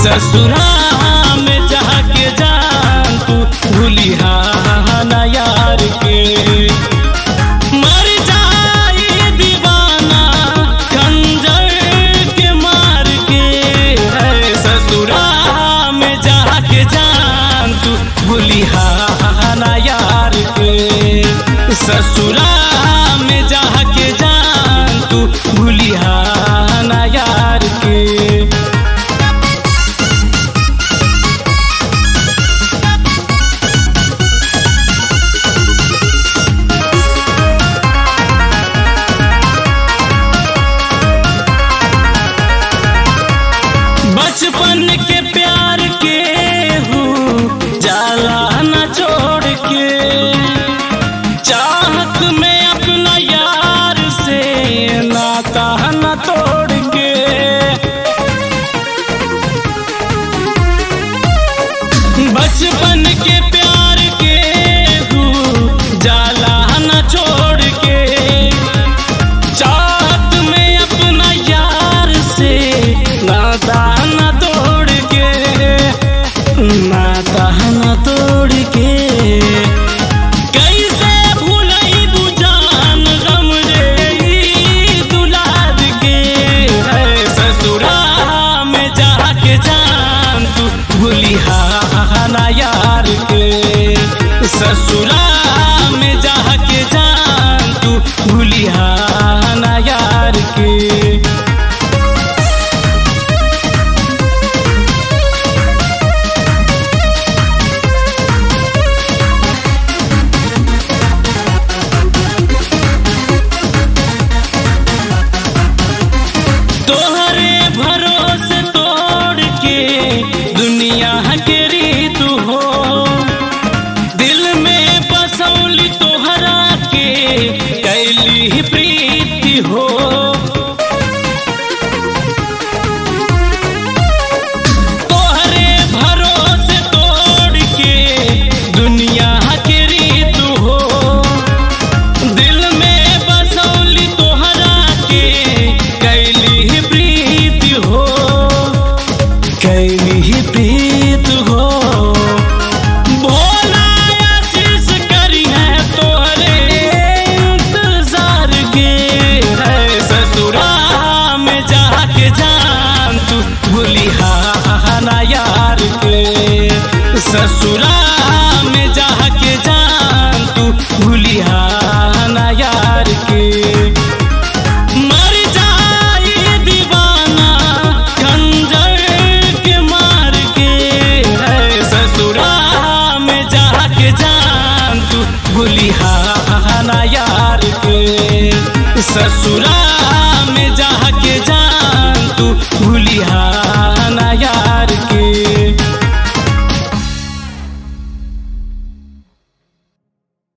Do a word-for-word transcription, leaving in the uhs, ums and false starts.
ससुरा में जाके जान तू भूलिहा ना यार के। मर जाए दीवाना खंजर के मार के है, ससुरा में जाके जान तू भूलिहा ना यार के। ससुरा में जाके जान तू भूलिहा ना यार के। बचपन के प्यार के हूँ जाला न छोड़ के, चाहत में अपना यार से नाता न तोड़ के। बचपन के प्यार के हूँ जाला न छोड़ के, चाहत में अपना यार से नाता न तोड़ के, नाता न तोड़ के। कैसे भूलई दू जान गम रे दुलार के है, ससुरा में जाके जान तू भूलिहा ना यार के। ससुरा में जाके जान तू भूलिहा ना यार के। तोहरे भरोसे तोड़ के दुनिया के रीत हो, दिल में बसौली तोहरा के कैली प्रीति हो। तोहरे भरोसे तोड़ के दुनिया के रीत हो, दिल में बसौली तोहरा के कैली प्रीत हो, कैली प्रीत हो। भोला आशीष करी है तोहरे इंतजार के है, ससुरा में जाके जान तू भूलिहा ना यार के। ससुरा में जाके जान तू भूलिहा ना यार के। मर जाए दीवाना खंजर के मार के है, ससुरा में जाके जान तू भूलिहा ना यार के। ससुरा